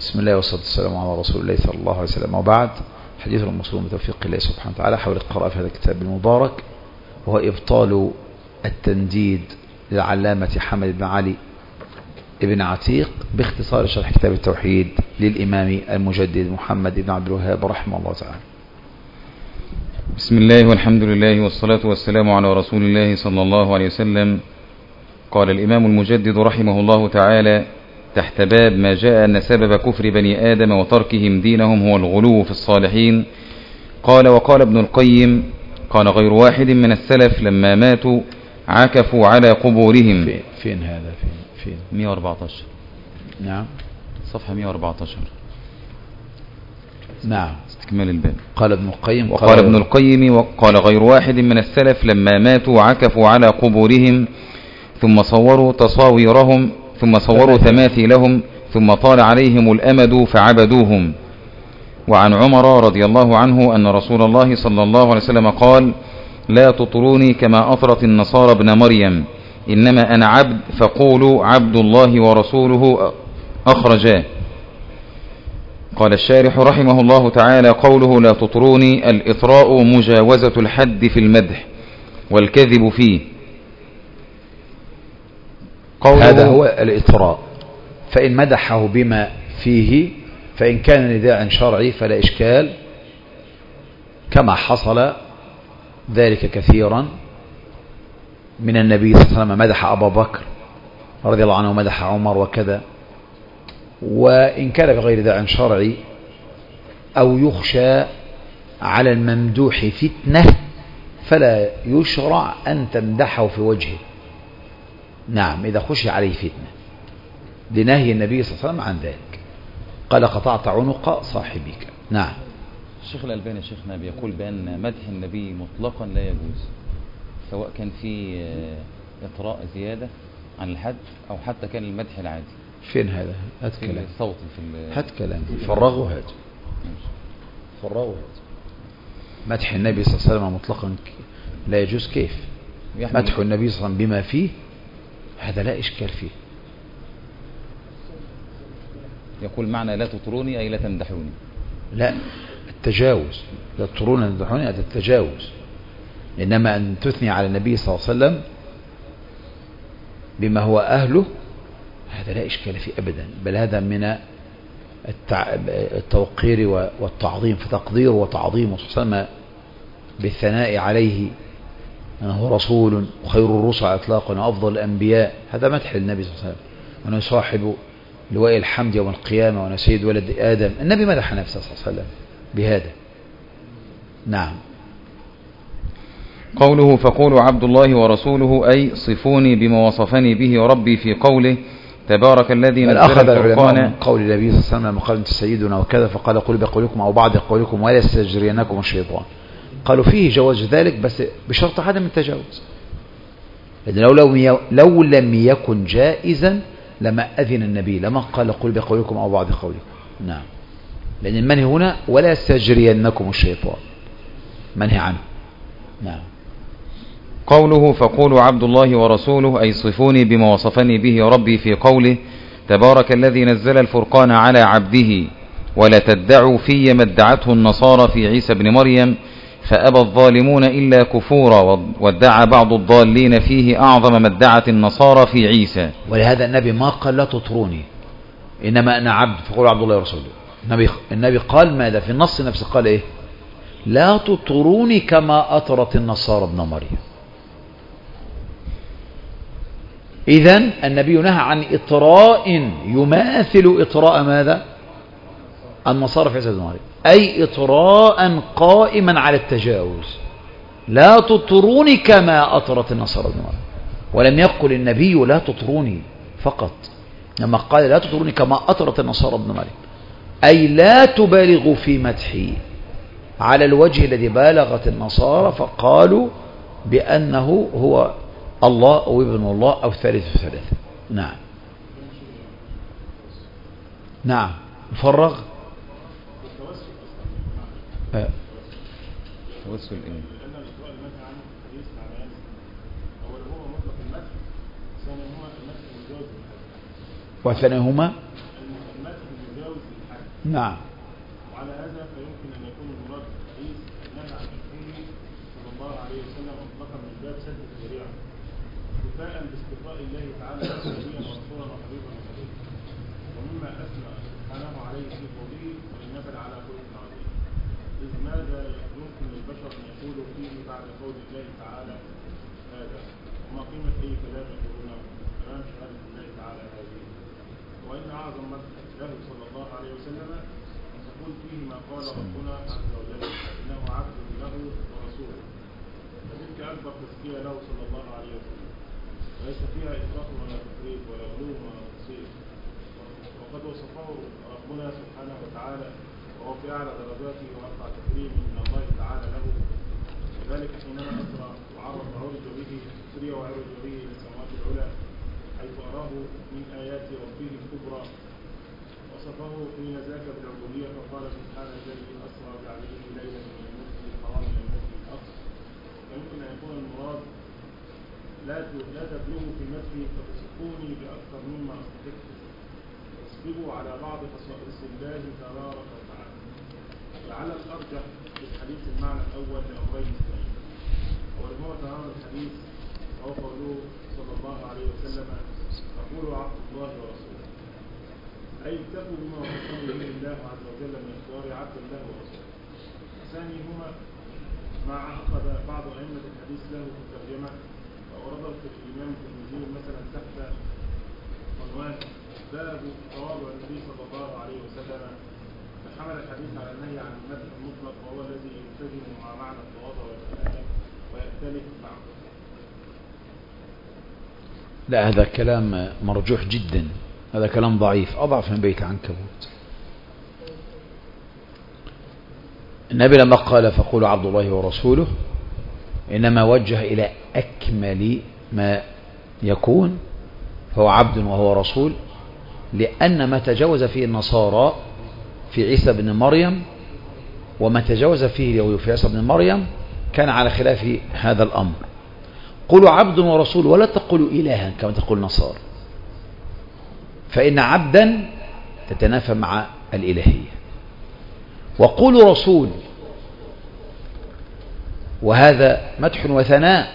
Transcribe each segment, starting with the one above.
بسم الله والصلاة والسلام على رسول الله صلى الله عليه وسلم، وبعد. حديث المصروم بتوفيق الله سبحانه وتعالى حول القراءة في هذا الكتاب المبارك، وهو إبطال التنديد للعلامة حمد بن علي ابن عتيق باختصار شرح كتاب التوحيد للإمام المجدد محمد بن عبد الوهاب رحمه الله تعالى. بسم الله والحمد لله والصلاة والسلام على رسول الله صلى الله عليه وسلم. قال الإمام المجدد رحمه الله تعالى تحت باب ما جاء أن سبب كفر بني آدم وتركهم دينهم هو الغلو في الصالحين. قال: وقال ابن القيم: قال غير واحد من السلف لما ماتوا عكفوا على قبورهم. فين هذا؟ فين 114. نعم، صفحة 114. نعم، استكمال الباب. قال ابن القيم: وقال ابن القيم: وقال غير واحد من السلف لما ماتوا عكفوا على قبورهم ثم صوروا تصاويرهم ثم صوروا تماثيلهم ثم طال عليهم الأمد فعبدوهم. وعن عمر رضي الله عنه أن رسول الله صلى الله عليه وسلم قال: لا تطروني كما أطرت النصارى ابن مريم، إنما أنا عبد فقولوا عبد الله ورسوله أخرجاه. قال الشارح رحمه الله تعالى: قوله لا تطروني الإطراء مجاوزة الحد في المدح والكذب فيه. هذا هو الإطراء، فإن مدحه بما فيه فإن كان نداء شرعي فلا إشكال، كما حصل ذلك كثيرا من النبي صلى الله عليه وسلم، مدح أبا بكر رضي الله عنه ومدح عمر وكذا. وإن كان بغير داع شرعي أو يخشى على الممدوح فتنة فلا يشرع أن تمدحه في وجهه. نعم، إذا خشي عليه فتنة، لنهي النبي صلى الله عليه وسلم عن ذلك، قال: قطعت عنق صاحبك. نعم. الشيخ الألباني شيخنا بيقول بأن مدح النبي مطلقا لا يجوز، سواء كان في إطراء زيادة عن الحد أو حتى كان المدح العادي. فين هذا؟ هات كلام الصوت هات كلام فرغه هات مدح النبي صلى الله عليه وسلم مطلقا لا يجوز. كيف مدح النبي صلى الله عليه وسلم بما فيه؟ هذا لا إشكال فيه. يقول معنى لا تطروني أي لا تمدحوني. لا، التجاوز. لا تطروني لا تمدحوني، هذا التجاوز. إنما أن تثني على النبي صلى الله عليه وسلم بما هو أهله هذا لا إشكال فيه أبدا، بل هذا من التوقير والتعظيم، فتقدير وتعظيم صلى الله عليه وسلم بالثناء عليه أنه رسول وخير الرسل إطلاقا وأفضل الأنبياء، هذا مدح للنبي صلى الله عليه وسلم، وأنه صاحب لواء الحمد يوم القيامة وأنا سيد ولد آدم. النبي مدح نفسه صلى الله عليه وسلم بهذا. نعم. قوله فقولوا عبد الله ورسوله أي صفوني بما وصفني به ربي في قوله تبارك الذي نزل الفرقان. من قول النبي صلى الله عليه وسلم لما قال أنت سيدنا وكذا فقال قل بقولكم أو بعض قولكم ولا يستجرينكم الشيطان. قالوا فيه جواز ذلك بس بشرط عدم التجاوز، لو لم يكن جائزا لما أذن النبي، لما قال قل بقولكم أو بعض قولكم. نعم، لأن المنهي هنا ولا يستجرينكم الشيطان منهي عنه. نعم. قوله فقولوا عبد الله ورسوله أي صفوني بما وصفني به ربي في قوله تبارك الذي نزل الفرقان على عبده ولا تدعوا في ما ادعته النصارى في عيسى بن مريم فأبى الظالمون إلا كفورا وادعى بعض الضالين فيه أعظم ما ادعت النصارى في عيسى. ولهذا النبي ما قال لا تطروني إنما أنا عبد فقولوا عبد الله ورسوله. النبي قال ماذا في النص نفسه؟ قال إيه؟ لا تطروني كما أطرت النصارى ابن مريم. إذن النبي نهى عن إطراء يماثل إطراء ماذا؟ النصارى في عيسى بن مريم، أي إطراء قائما على التجاوز. لا تطروني كما أطرت النصارى ابن مريم، ولم يقل النبي لا تطروني فقط، لما قال لا تطروني كما أطرت النصارى ابن مريم أي لا تبالغوا في مدحي على الوجه الذي بالغت النصارى فقالوا بأنه هو الله أو ابن الله أو ثالث ثلاثة. نعم. نعم. مفرغ. توسل إيه؟ وثانيهما نعم. وعلى هذا فيمكن أن يكون المراد الحديث نهى عن مدحه صلى الله عليه وسلم مطلقا من باب سد الذريعة كفاء باستقراء الله تعالى نبيا ورسولا وحبيبا وصديقا، ومما أثنى سبحانه عليه في قوله وإنك لعلى خلق عظيم. إذ ماذا يمكن للبشر أن يقولوا فيه بعد قول الله تعالى هذا؟ وما قيمة أي كلام يقولونه أمام شهادة الله تعالى هذه؟ وإن أعظم مدح له صلى الله عليه وسلم أن تقول فيه ما قال ربنا عز وجل إنه عبد له ورسوله، فتلك أكبر تزكية له صلى الله عليه وسلم، وليس فيها إسراف ولا تفريط ولا غلو ولا تقصير. وقد وصفه ربنا سبحانه وتعالى وهو في أعلى درجاته وأرفع تكريم من الله تعالى له، وذلك حينما أسرى وعرض وعرج به للسماوات العلى حيث أراه من آيات ربه الكبرى، وصفه حين ذاك بالعبودية فقال سبحانه الذي أسرى بعبده ليلا من المسجد الحرام إلى المسجد الأقصى. فيمكن أن يكون المراد لا تبلغوا في نفسي فتصفوني بأكثر مما أستحق، واصبروا على بعض خصائص الله تبارك وتعالى. لعل الأرجح في الحديث المعنى الأول لأمرين اثنين، وهو تمام الحديث وهو قوله صلى الله عليه وسلم فقولوا عبد الله ورسوله، أي اكتفوا بما وصفه به الله عز وجل من اختيار عبد الله ورسوله. ثانيهما ما عقد بعض أئمة الحديث له في الترجمة وأورده في الإمام الترمذي مثلا تحت عنوان باب تواضع النبي صلى الله عليه وسلم، فحمل الحديث على النهي عن المدح المطلق وهو الذي يلتزم مع معنى التواضع والتناهي ويختلف معه. لا، هذا كلام مرجوح جدا، هذا كلام ضعيف، أضعف من بيت عنكبوت. النبي لما قال فقولوا عبد الله ورسوله إنما وجه إلى أكمل ما يكون، فهو عبد وهو رسول، لأن ما تجاوز فيه النصارى في عيسى بن مريم وما تجاوز فيه اليهود في عيسى بن مريم كان على خلاف هذا الأمر. قولوا عبد ورسول ولا تقولوا إلها كما تقول النصارى، فإن عبدا تتنافى مع الإلهية. وقولوا رسول، وهذا مدح وثناء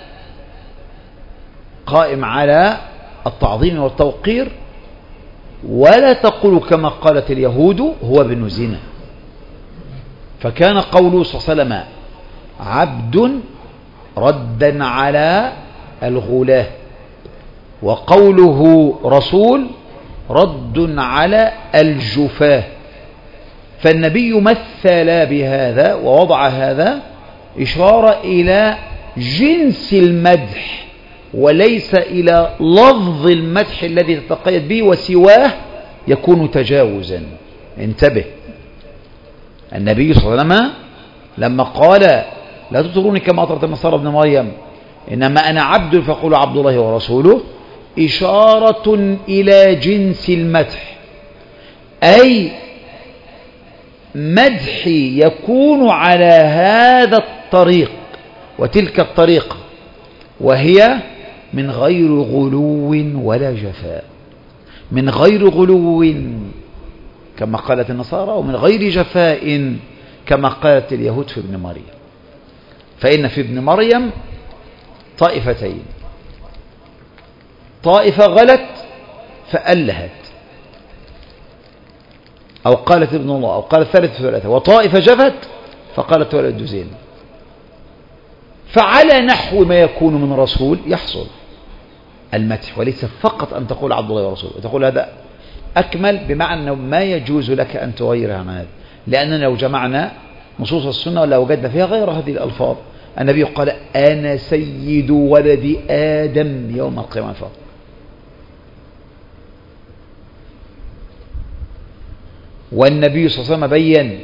قائم على التعظيم والتوقير، ولا تقولوا كما قالت اليهود هو ابن زنا. فكان قوله صلى الله عليه وسلم عبد ردا على الغلاة، وقوله رسول رد على الجفاة. فالنبي مثل بهذا ووضع هذا إشارة إلى جنس المدح وليس إلى لفظ المدح الذي تتقيد به، وسواه يكون تجاوزا. انتبه، النبي صلى الله عليه وسلم لما قال لا تطروني كما أطرت النصارى ابن مريم إنما أنا عبد فقولوا عبد الله ورسوله، إشارة إلى جنس المدح، أي مدحي يكون على هذا الطريق وتلك الطريقة، وهي من غير غلو ولا جفاء، من غير غلو كما قالت النصارى ومن غير جفاء كما قالت اليهود في ابن مريم. فإن في ابن مريم طائفتين، طائفة غلت فألهت أو قالت ابن الله أو قالت ثالث ثلاثة، وطائفة جفت فقالت ولد زين. فعلى نحو ما يكون من رسول يحصل المدح، وليس فقط أن تقول عبد الله ورسوله، تقول هذا أكمل، بمعنى أنه ما يجوز لك أن تغير عن هذا، لأننا لو جمعنا نصوص السنة لو وجدنا فيها غير هذه الألفاظ. النبي قال أنا سيد ولد آدم يوم القيامة فقط. والنبي صلى الله عليه وسلم بين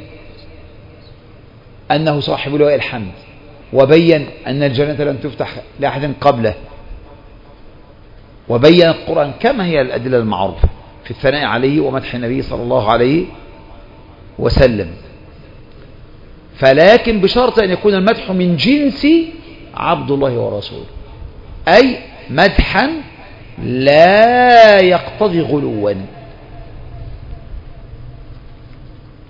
أنه صاحب لواء الحمد، وبين أن الجنة لن تفتح لأحد قبله، وبين القرآن كما هي الأدلة المعروفة في الثناء عليه ومدح النبي صلى الله عليه وسلم. فلكن بشرط أن يكون المدح من جنس عبد الله ورسوله، أي مدحا لا يقتضي غلوا.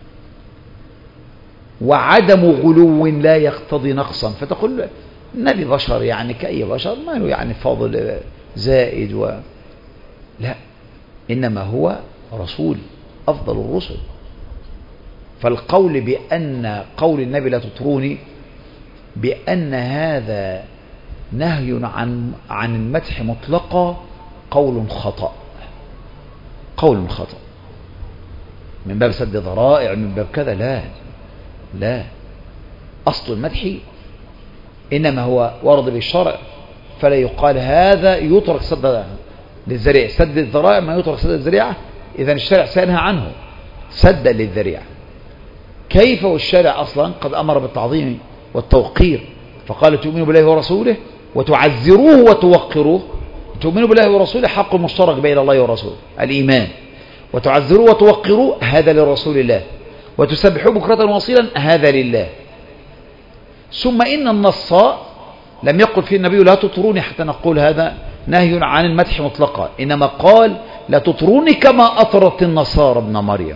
وعدم غلو لا يقتضي نقصا، فتقول النبي بشر يعني كأي بشر، ما له يعني فضل زائد لا، إنما هو رسول أفضل الرسل. فالقول بأن قول النبي لا تطروني بأن هذا نهي عن المدح مطلقا قول خطأ، قول خطأ من باب سد ذرائع، من باب كذا. لا، أصل المدح إنما هو ورد بالشرع، فلا يقال هذا يترك سد للذريعة. سد الذرائع ما يترك سد الذريعة، إذن الشرع سينهى عنه سدا للذريعة. كيف والشارع أصلا قد أمر بالتعظيم والتوقير، فقال تؤمنوا بالله ورسوله وتعزروه وتوقروه. تؤمنوا بالله ورسوله حق مشترك بين الله ورسوله الإيمان، وتعزروه وتوقروه هذا لرسول الله، وتسبحوه بكرة وأصيلا هذا لله. ثم إن النص لم يقل فيه النبي لا تطروني حتى نقول هذا نهي عن المدح مطلقا، إنما قال لا تطروني كما أطرت النصارى ابن مريم،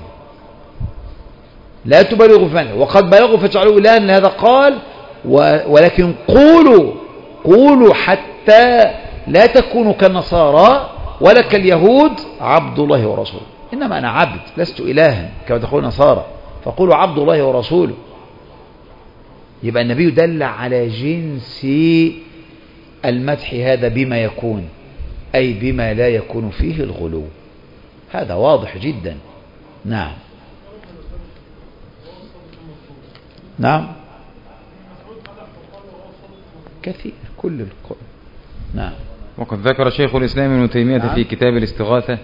لا تبالغوا فيه، وقد بلغوا فجعلوا إلها لهذا قال ولكن قولوا حتى لا تكونوا كالنصارى ولا كاليهود عبد الله ورسوله. إنما أنا عبد لست إلها كما تقول النصارى، فقولوا عبد الله ورسوله. يبقى النبي دل على جنس المدح هذا بما يكون، أي بما لا يكون فيه الغلو. هذا واضح جدا. نعم كثير كل القرآن. نعم. وقد ذكر شيخ الإسلام ابن تيمية في كتاب الاستغاثة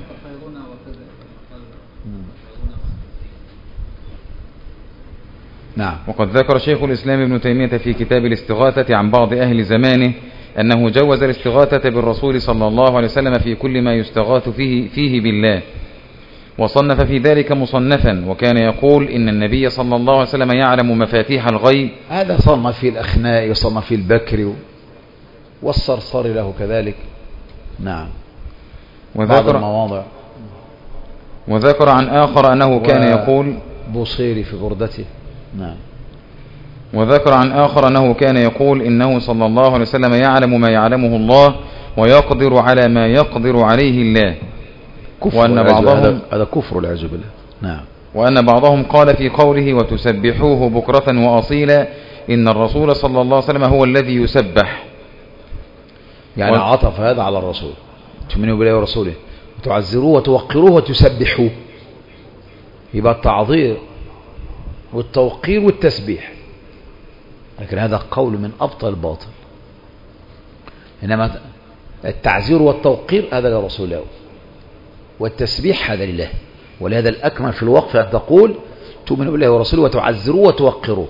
وقد ذكر شيخ الإسلام ابن تيمية في كتاب الاستغاثة عن بعض أهل زمانه أنه جوز الاستغاثة بالرسول صلى الله عليه وسلم في كل ما يستغاث فيه بالله، وصنف في ذلك مصنفا، وكان يقول إن النبي صلى الله عليه وسلم يعلم مفاتيح الغيب. هذا صنف في الأخناء، وصنف في البكر والصرصر له كذلك. نعم. بعض المواضع. وذكر عن آخر أنه كان يقول بوصيري في بردته. نعم. وذكر عن آخر أنه كان يقول إنه صلى الله عليه وسلم يعلم ما يعلمه الله ويقدر على ما يقدر عليه الله. وأن بعضهم هذا كفر والعياذ بالله. نعم. وأن بعضهم قال في قوله وتسبحوه بكرة وأصيلا إن الرسول صلى الله عليه وسلم هو الذي يسبح، يعني عطف هذا على الرسول. تؤمنوا بالله ورسوله وتعزروه وتوقروه وتسبحوه، يبقى التعظير والتوقير والتسبيح. لكن هذا قول من أبطل الباطل، إنما التعزير والتوقير هذا لرسول الله، والتسبيح هذا لله. ولهذا الأكمل في الوقف أن تقول تؤمنوا بالله ورسوله وتعزروه وتوقروه،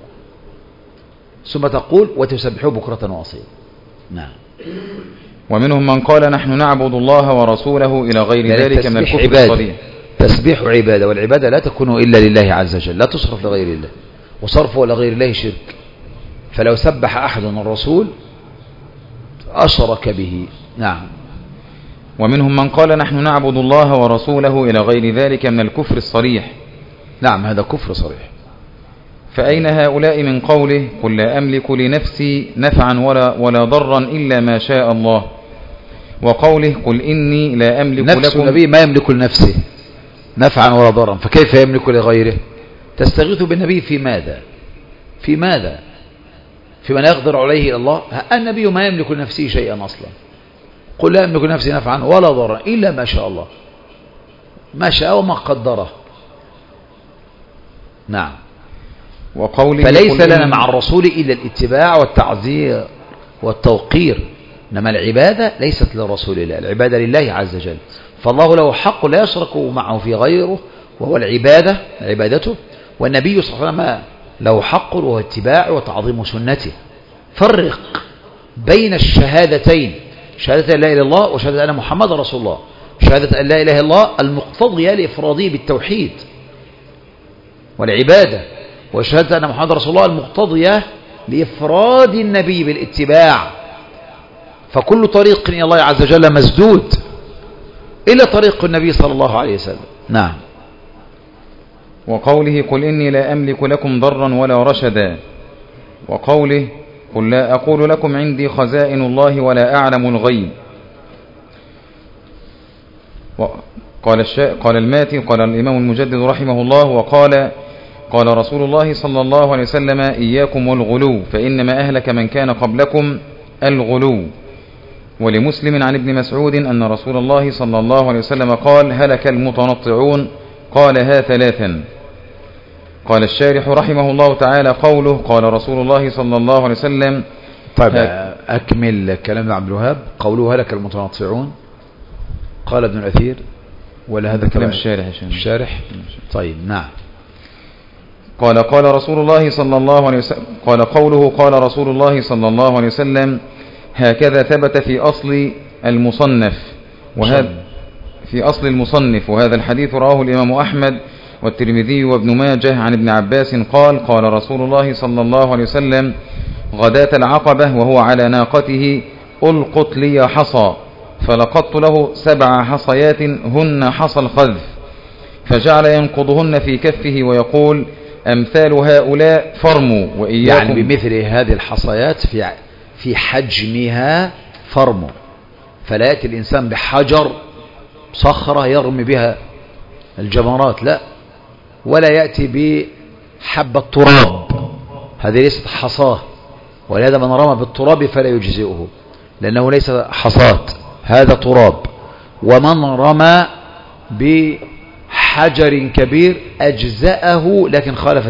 ثم تقول وتسبحوه بكرة وأصيلا. نعم. ومنهم من قال نحن نعبد الله ورسوله إلى غير ذلك من الكفر الصريح. تسبيح عبادة، والعبادة لا تكون إلا لله عز وجل، لا تصرف لغير الله، وصرفه لغير الله شرك. فلو سبح أحد الرسول أشرك به. نعم. ومنهم من قال نحن نعبد الله ورسوله إلى غير ذلك من الكفر الصريح. نعم، هذا كفر صريح. فأين هؤلاء من قوله قل لا أملك لنفسي نفعا ولا ضرا إلا ما شاء الله، وقوله قل إني لا أملك لكم. نفس النبي ما يملك لنفسه نفعا ولا ضرا، فكيف يملك لغيره؟ تستغيث بالنبي في ماذا؟ في من يقدر عليه الله؟ النبي ما يملك لنفسه شيئا أصلا. قل لا أملك لنفسي نفعا ولا ضرا إلا ما شاء الله، ما شاء وما قدره. نعم. فليس لنا مع الرسول إلا الاتباع والتعزير والتوقير، إنما العبادة ليست لرسول الله، العبادة لله عز وجل. فالله له حق لا يشرك معه في غيره، وهو عبادته. والنبي صلى الله عليه وسلم له حق وهو اتباع وتعظيم سنته. فرق بين الشهادتين، شهادة لا إله إلا الله وشهادة أن محمد رسول الله. شهادة أن لا إله إلا الله المقتضية لإفراده بالتوحيد والعبادة، وشهادة أن محمد رسول الله المقتضية لإفراد النبي بالاتباع. فكل طريق إلى الله عز وجل مسدود إلا طريق النبي صلى الله عليه وسلم. نعم. وقوله قل إني لا أملك لكم ضرا ولا رشدا، وقوله قل لا أقول لكم عندي خزائن الله ولا أعلم الغيب. قال الماتي قال الإمام المجدد رحمه الله قال رسول الله صلى الله عليه وسلم إياكم والغلو فإنما أهلك من كان قبلكم الغلو. ولمسلم عن ابن مسعود أن رسول الله صلى الله عليه وسلم قال هلك المتنطعون قالها ثلاثا. قال الشارح رحمه الله تعالى قوله قال رسول الله صلى الله عليه وسلم. طيب أكمل كلام عبد الوهاب. قوله هلك المتنطعون قال ابن الأثير ولا هذا كلام الشارح؟ طيب نعم. قال رسول الله صلى الله عليه وسلم قوله قال رسول الله صلى الله عليه وسلم هكذا ثبت في أصل المصنف وهذا الحديث رواه الإمام أحمد والترمذي وابن ماجه عن ابن عباس قال رسول الله صلى الله عليه وسلم غداة العقبة وهو على ناقته ألقت لي حصى فلقطت له 7 حصيات هن حصى الخذف فجعل ينقضهن في كفه ويقول أمثال هؤلاء فرموا وإياكم. يعني بمثل هذه الحصيات في حجمها فرموا، فلا يأتي الإنسان بحجر صخرة يرمي بها الجمرات، لا، ولا يأتي بحبة تراب، هذه ليست حصاه، ولهذا من رمى بالتراب فلا يجزئه لأنه ليس حصاة، هذا تراب. ومن رمى بحجر كبير أجزأه لكن خالف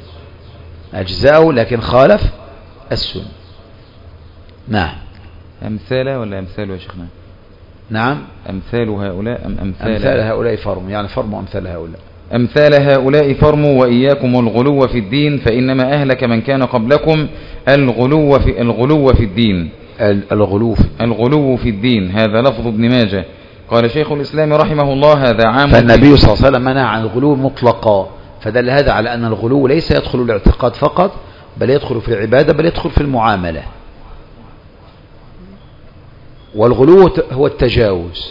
السنة. نعم. أمثال ولا أمثال يا شيخنا؟ نعم. أمثال هؤلاء أم أمثال هؤلاء فرموا، يعني فرموا أمثال هؤلاء. أمثال هؤلاء فرموا وإياكم الغلو في الدين فإنما أهلك من كان قبلكم الغلو في الدين. الغلو في الدين، هذا لفظ ابن ماجه. قال شيخ الإسلام رحمه الله هذا عام. فالنبي صلى الله عليه وسلم منع عن الغلو مطلقا، فدل هذا على أن الغلو ليس يدخل الاعتقاد فقط، بل يدخل في العبادة، بل يدخل في المعاملة. والغلو هو التجاوز.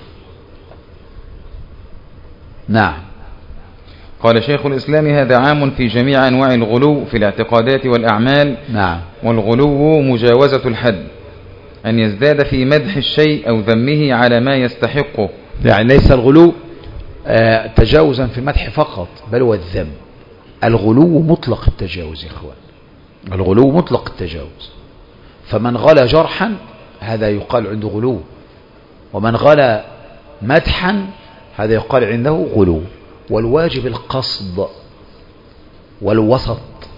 نعم. قال شيخ الإسلام هذا عام في جميع أنواع الغلو في الاعتقادات والأعمال. نعم. والغلو مجاوزة الحد، أن يزداد في مدح الشيء أو ذمه على ما يستحقه. يعني ليس الغلو تجاوزا في المدح فقط، بل هو الذم. الغلو مطلق التجاوز يا إخوان، الغلو مطلق التجاوز. فمن غلى جرحا هذا يقال عنده غلو، ومن غلى مدحا هذا يقال عنده غلو. والواجب القصد والوسط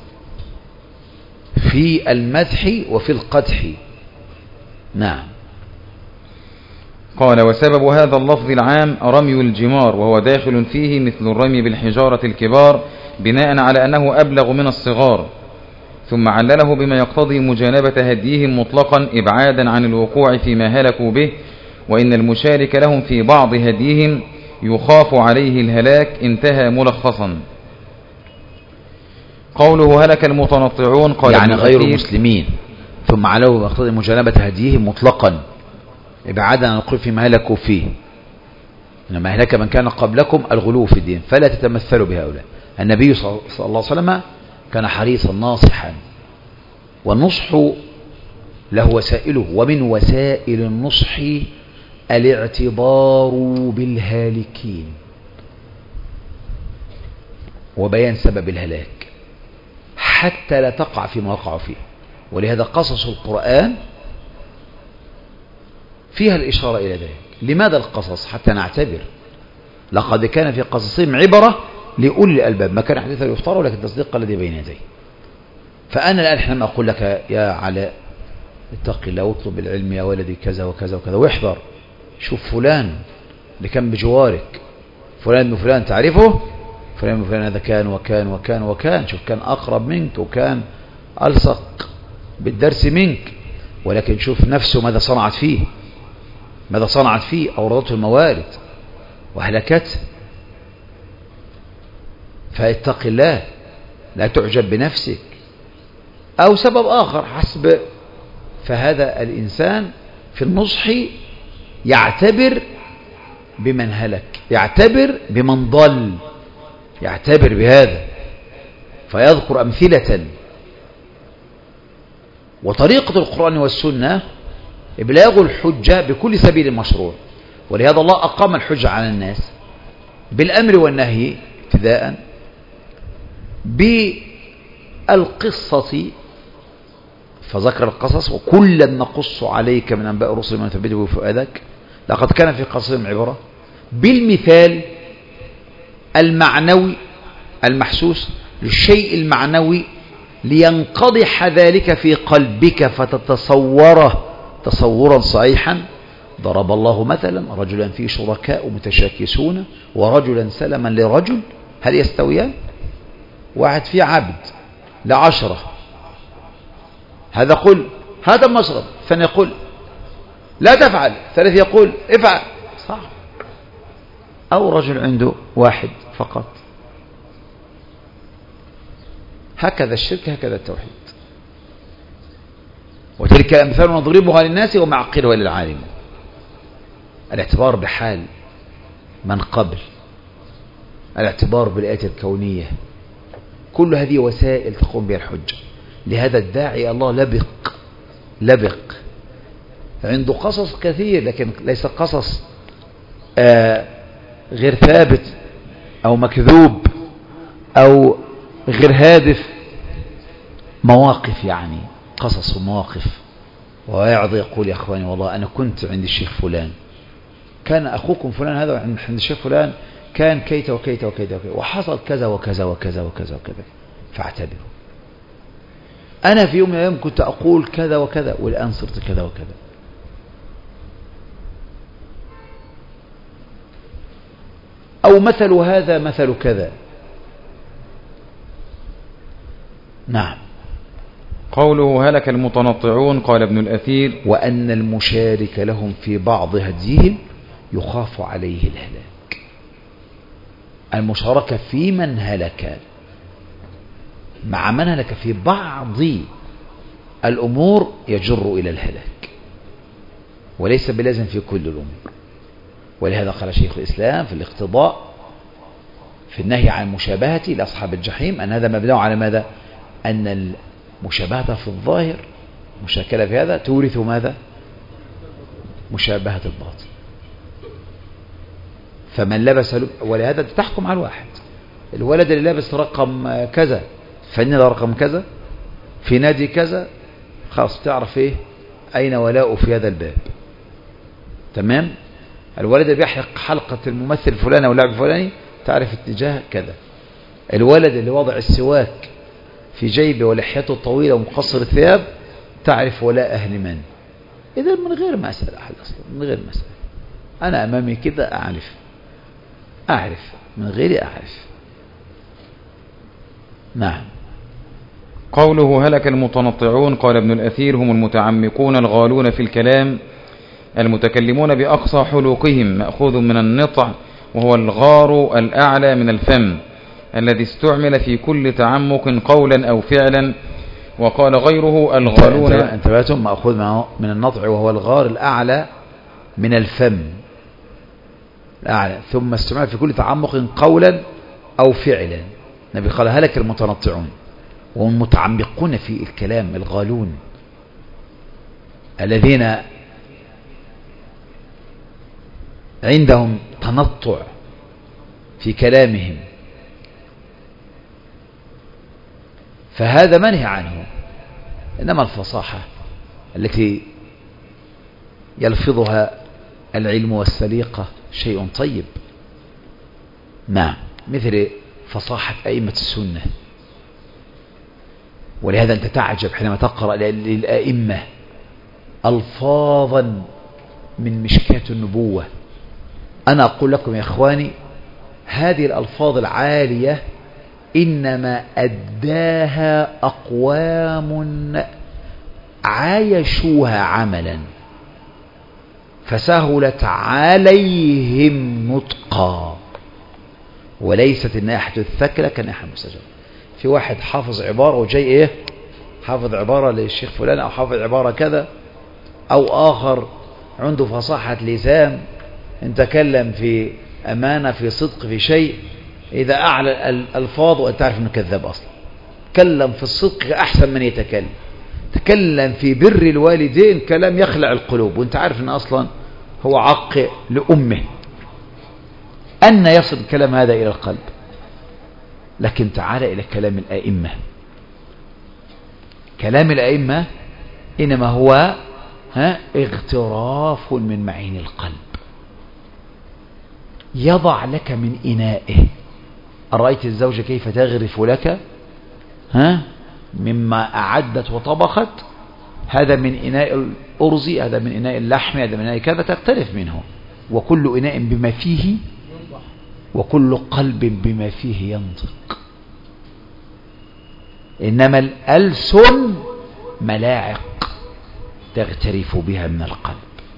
في المدح وفي القدح. نعم. قال وسبب هذا اللفظ العام رمي الجمار، وهو داخل فيه مثل الرمي بالحجارة الكبار بناء على أنه أبلغ من الصغار، ثم علله بما يقتضي مجانبة هديهم مطلقا إبعادا عن الوقوع فيما هلكوا به، وإن المشارك لهم في بعض هديهم يخاف عليه الهلاك، انتهى ملخصا. قوله هلك المتنطعون قال يعني غير المسلمين، ثم عليه بما يقتضي مجانبة هديهم مطلقا إبعادا عن الوقوع فيما هلكوا فيه، لما أهلك من كان قبلكم الغلو في الدين، فلا تتمثلوا بهؤلاء. النبي صلى الله عليه وسلم كان حريصا ناصحا، والنصح له وسائله، ومن وسائل النصح الاعتبار بالهالكين وبيان سبب الهلاك حتى لا تقع فيما وقعوا فيه. ولهذا قصص القرآن فيها الإشارة إلى ذلك. لماذا القصص؟ حتى نعتبر. لقد كان في قصصهم عبرة لأولي الألباب، ما كان حديثا يفترى ولكن تصديق الذي بين يديه. فأنا الآن حينما أقول لك يا علاء اتق الله واطلب العلم يا ولدي كذا وكذا وكذا، واحذر، شوف فلان اللي كان بجوارك، فلان بن فلان تعرفه، فلان بن فلان هذا كان وكان وكان وكان، شوف كان أقرب منك وكان ألصق بالدرس منك، ولكن شوف نفسه ماذا صنعت فيه، أوردته الموارد وهلكته. فاتق الله، لا تعجب بنفسك، أو سبب آخر حسب. فهذا الإنسان في النصح يعتبر بمن هلك، يعتبر بمن ضل، يعتبر بهذا فيذكر أمثلة. وطريقة القرآن والسنة إبلاغ الحجة بكل سبيل مشروع، ولهذا الله أقام الحجة على الناس بالأمر والنهي ابتداء، بالقصة فذكر القصص وكلا نقص عليك من أنباء الرسل ما نثبت به فؤادك لقد كان في قصصهم عبرة، بالمثال المعنوي المحسوس للشيء المعنوي لينقضح ذلك في قلبك فتتصوره تصورا صحيحا. ضرب الله مثلا رجلا فيه شركاء متشاكسون ورجلا سلما لرجل هل يستويان؟ واحد فيه عبد ل10، هذا قل هذا المشرب، ثاني يقول لا تفعل، ثالث يقول افعل، صح؟ أو رجل عنده واحد فقط. هكذا الشرك هكذا التوحيد. وتلك الأمثال نضربها للناس وما عقلها للعالم. الاعتبار بحال من قبل، الاعتبار بالآيات الكونية، كل هذه وسائل تقوم بها الحجة. لهذا الداعي الله لبق عنده قصص كثير، لكن ليس قصص غير ثابت أو مكذوب أو غير هادف، مواقف، يعني قصص ومواقف. ويعظ يقول يا أخواني والله أنا كنت عند الشيخ فلان، كان أخوكم فلان هذا عند الشيخ فلان كان كيت وكيت وكيت وكيت وحصل كذا وكذا وكذا وكذا وكذا، فاعتبروا. أنا في يوم من الأيام كنت أقول كذا وكذا والآن صرت كذا وكذا. أو مثل هذا مثل كذا. نعم. قوله هلك المتنطعون قال ابن الأثير وأن المشارك لهم في بعض هديهم يخاف عليه الهلاك. المشاركة في من هلك مع من هلك في بعض الأمور يجر إلى الهلاك، وليس بلازم في كل الأمور. ولهذا قال شيخ الإسلام في الاقتضاء في النهي عن المشابهة لأصحاب الجحيم أن هذا مبني على ماذا؟ أن المشابهة في الظاهر مشاكلة في هذا تورث ماذا؟ مشابهة الباطن. فمن لبس ولهذا تحكم على الواحد، الولد اللي لابس رقم كذا فإن رقم كذا في نادي كذا، خلاص تعرف ايه أين ولاؤه في هذا الباب. تمام. الولد اللي بيحلق حلقة الممثل الفلاني أو اللاعب الفلاني تعرف اتجاه كذا. الولد اللي وضع السواك في جيبه ولحيته طويلة ومقصر الثياب تعرف ولاء أهل من. إذا من غير ما أسأل أحد أصلا، من غير ما أسأل، أنا أمامي كده أعرف من غيري أعرف. نعم. قوله هلك المتنطعون قال ابن الأثير هم المتعمقون الغالون في الكلام المتكلمون بأقصى حلوقهم مأخوذ من النطع وهو الغار الأعلى من الفم الذي استعمل في كل تعمق قولا أو فعلا. وقال غيره الغالون انتبهتم مأخوذ من النطع وهو الغار الأعلى من الفم الأعلى، ثم استعمل في كل تعمق قولا أو فعلا. النبي قال هلك المتنطعون وهم متعمقون في الكلام، الغالون الذين عندهم تنطع في كلامهم، فهذا منهي عنه. إنما الفصاحة التي يلفظها العلم والسليقة شيء طيب. نعم. مثل فصاحة أئمة السنة. ولهذا أنت تعجب حينما تقرأ للأئمة ألفاظا من مشكاة النبوة. أنا أقول لكم يا إخواني هذه الألفاظ العالية إنما أداها أقوام عايشوها عملا فسهلت عليهم نطقا، وليست الناحية الثكلة كناحية المستجاب. في واحد حافظ عبارة وجاي ايه حافظ عبارة للشيخ فلان أو حافظ عبارة كذا، أو آخر عنده فصاحة لسان ان تكلم في أمانة في صدق في شيء إذا أعلى الألفاظ وأنت تعرف أنه كذاب أصلا. تكلم في الصدق أحسن من يتكلم. تكلم في بر الوالدين كلام يخلع القلوب وأنت عارف أنه أصلا هو عق لأمه. أن يصل الكلام هذا إلى القلب. لكن تعال إلى كلام الأئمة. كلام الأئمة إنما هو اغتراف من معين القلب. يضع لك من إنائه. أرأيت الزوجة كيف تغرف لك مما أعدت وطبخت؟ هذا من إناء الأرز، هذا من إناء اللحم، هذا من إناء كذا، تختلف منه. وكل إناء بما فيه وكل قلب بما فيه ينطق. إنما الألسن ملاعق تغترف بها من القلب.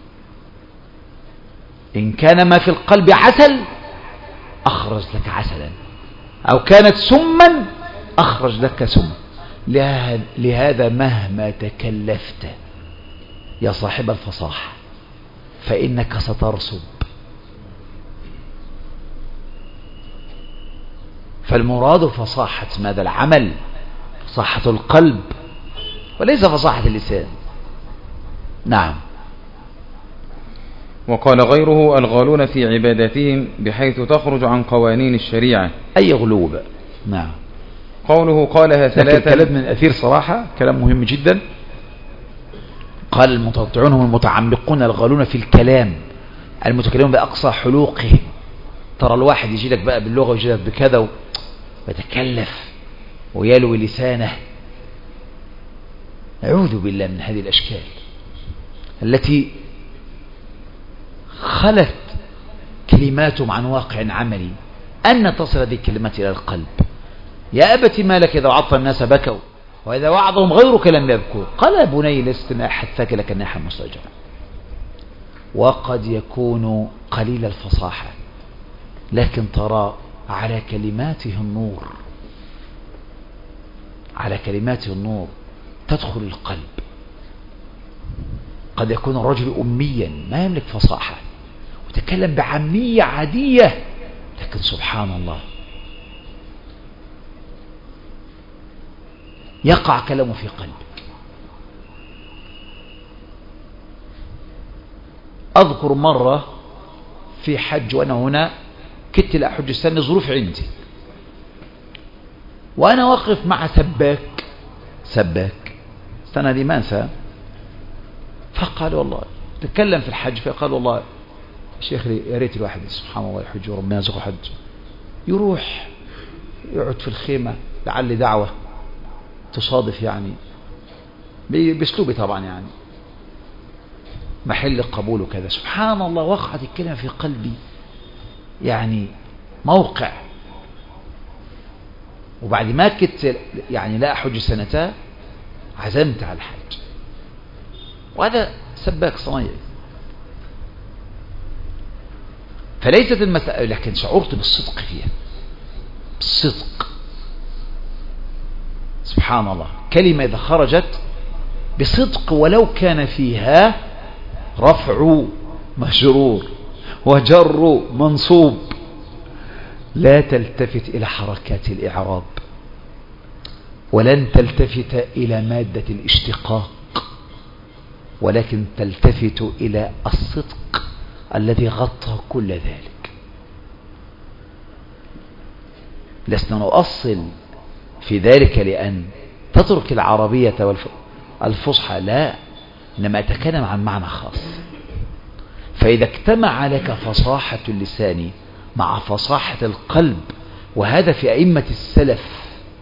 إن كان ما في القلب عسل أخرج لك عسلا، أو كانت سما أخرج لك سم. لهذا مهما تكلفت يا صاحب الفصاحة فإنك سترسب. فالمراد فصاحة ماذا؟ العمل، فصاحة القلب، وليس فصاحة اللسان. نعم. وقال غيره: الغالون في عباداتهم بحيث تخرج عن قوانين الشريعة. أي غلو بقى؟ نعم. قوله قالها ثلاثة. كلام من الأثير صراحة كلام مهم جدا. قال المتطيعون هم المتعمقون الغالون في الكلام، المتكلمون بأقصى حلوقه. ترى الواحد يجي لك بقى باللغة ويجي لك بكذا ويتكلف ويلوي لسانه. أعوذ بالله من هذه الأشكال التي خلت كلماتهم عن واقع عملي. أن تصل هذه الكلمات إلى القلب. يا أبت ما لك إذا وعظت الناس بكوا وإذا وعظهم غيرك لم يبكوا. قال يا بني لست ما حثك لك الناحة مستجرا. وقد يكون قليل الفصاحة لكن ترى على كلماته النور، على كلماته النور تدخل القلب. قد يكون الرجل أميا ما يملك فصاحة وتكلم بعامية عادية، لكن سبحان الله يقع كلامه في قلبك. أذكر مرة في حج وأنا هنا كنت لا أحج السنة، ظروف عندي، وأنا واقف مع سباك السنة دي ما أنسى. فقال والله تكلم في الحج، فقال والله شيخ يا ريت الواحد سبحان الله يحج وربنا يرزقه حج، يروح يقعد في الخيمة لعل دعوة تصادف يعني باسلوبي طبعا يعني محل قبول وكذا. سبحان الله وقعت الكلمة في قلبي يعني موقع. وبعد ما كنت يعني لا أحج سنتين عزمت على الحج، وهذا سباك صنايعي. فليست المسألة، لكن شعرت بالصدق فيها، بالصدق. سبحان الله كلمة إذا خرجت بصدق ولو كان فيها رفع مجرور وجر منصوب لا تلتفت إلى حركات الإعراب ولن تلتفت إلى مادة الاشتقاق، ولكن تلتفت إلى الصدق الذي غطى كل ذلك. لسنا نؤصل في ذلك لأن تترك العربية والفصحى، لا، إنما أتكلم عن معنى خاص. فإذا اجتمع لك فصاحة اللسان مع فصاحة القلب، وهذا في أئمة السلف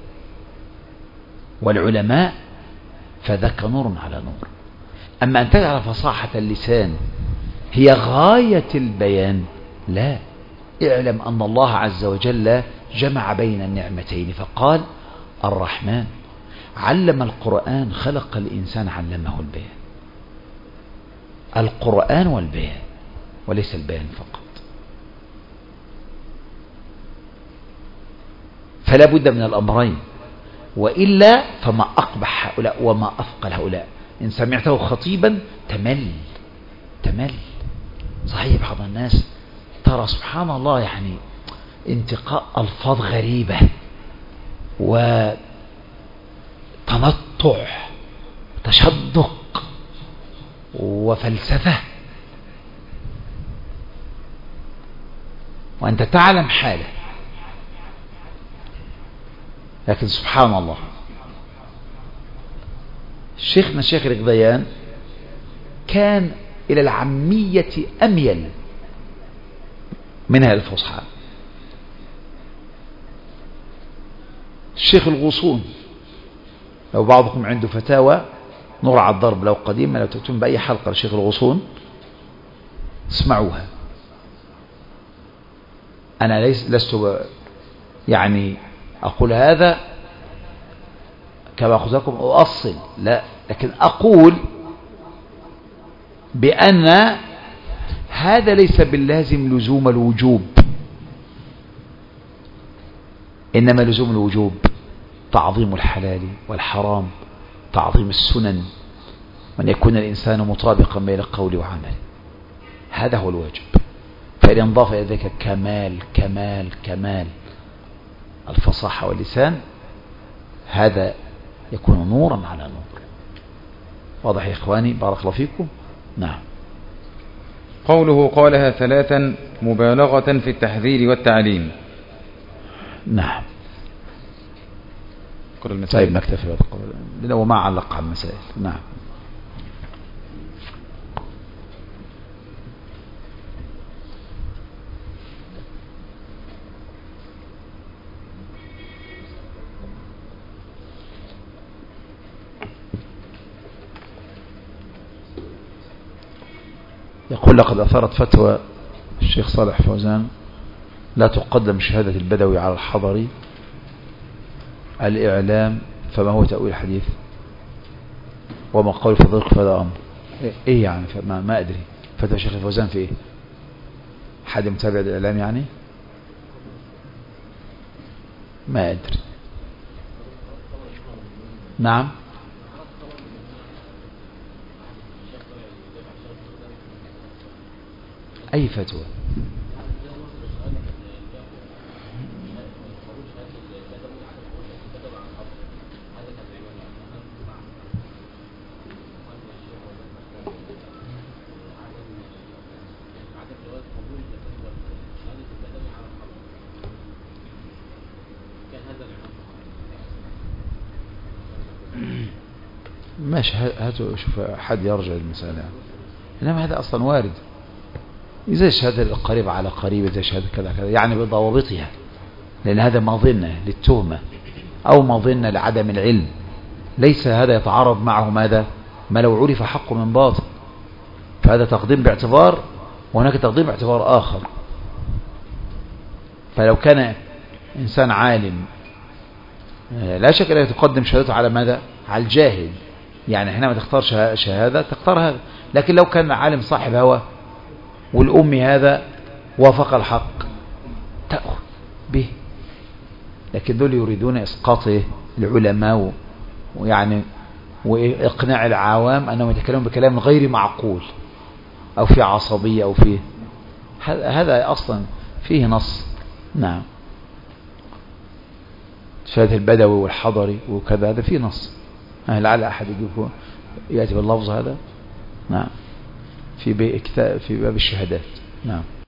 والعلماء، فذاك نور على نور. أما أن تجعل فصاحة اللسان هي غاية البيان، لا. اعلم أن الله عز وجل جمع بين النعمتين فقال الرحمن علم القرآن خلق الإنسان علمه البيان. القرآن والبيان وليس البيان فقط. فلا بد من الأمرين، وإلا فما أقبح هؤلاء وما أثقل هؤلاء. إن سمعته خطيبا تمل. صحيح بعض الناس ترى سبحان الله يعني انتقاء ألفاظ غريبة وتنطع تشدق وفلسفة، وأنت تعلم حاله. لكن سبحان الله، شيخنا الشيخ الغضيان كان إلى العامية أميل منها الفصحى. الشيخ الغصون، لو بعضكم عنده فتاوى نور على الضرب لو قديمة، لو تكتم بأي حلقة للشيخ الغصون اسمعوها. أنا لست يعني أقول هذا كما أخذكم أؤصل، لا، لكن أقول بأن هذا ليس باللازم لزوم الوجوب، إنما لزوم الوجوب تعظيم الحلال والحرام، تعظيم السنن، وأن يكون الإنسان مطابقا بين القول وعمل، هذا هو الواجب. فإن انضاف إلى ذلك كمال الفصاحة واللسان، هذا يكون نورا على نور. واضح يا إخواني؟ بارك الله فيكم. نعم. قوله قالها ثلاثا مبالغة في التحذير والتعليم. نعم. طيب نكتفي بهذا القول وما علق على المسائل. نعم. يقول لقد أثارت فتوى الشيخ صالح فوزان لا تقدم شهادة البدوي على الحضري الإعلام، فما هو تأويل الحديث وما قول فضلك في هذا أمر؟ إيه يعني؟ ما أدري. فتوى الشيخ فوزان في إيه؟ حد متابع الإعلام يعني؟ ما أدري. نعم. أي فتوى؟ ماشي، هاتوا شوف حد يرجع المسألة. إنما هذا أصلا وارد، زي الشهادة القريب على قريب، زي شهادة كذا كذا، يعني بضوابطها، لأن هذا مظنة للتهمة أو مظنة لعدم العلم، ليس هذا يتعارض معه ماذا؟ ما لو عرف حق من باطل، فهذا تقديم باعتبار وهناك تقديم باعتبار آخر. فلو كان إنسان عالم لا شك أنه تقدم شهادته على ماذا؟ على الجاهل، يعني حينما تختار شهادة تختار هذا. لكن لو كان عالم صاحب هوى والأم هذا وافق الحق تأخذ به. لكن دول يريدون إسقاط العلماء ويعني وإقناع العوام أنهم يتكلمون بكلام غير معقول أو في عصبية أو فيه هذا أصلا فيه نص. نعم. شهادة البدوي والحضري وكذا هذا فيه نص، لعل أحد يجيبه يأتي باللفظ هذا. نعم. في باب الشهادات. نعم.